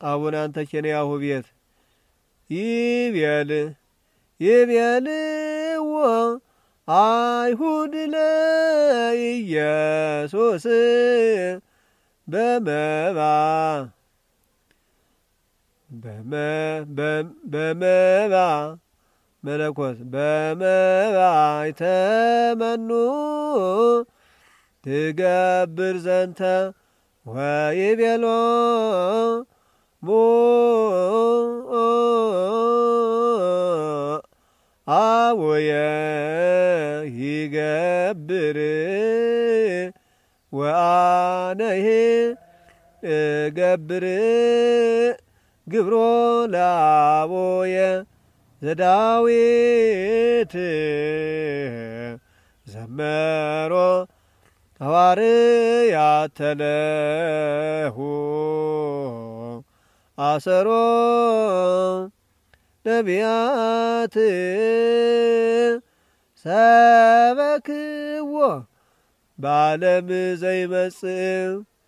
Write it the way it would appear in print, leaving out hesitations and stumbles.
አቡነ አንተ ኬንያሁ ቤት ይቤልዎ አይሁድ ለኢየሱስ በመባ መለኮት በመባ ይተመኑ ትገብር ዘንተ ወይቤሎ አቡየ ይገብር ወአነሂ እገብር ግብሮ ለአቡየ ዘዳዊት ዘመሮ ሐዋርያት ተለሁ አሰሮ ነቢያት ሰበክዎ በዓለም ዘይመጽእ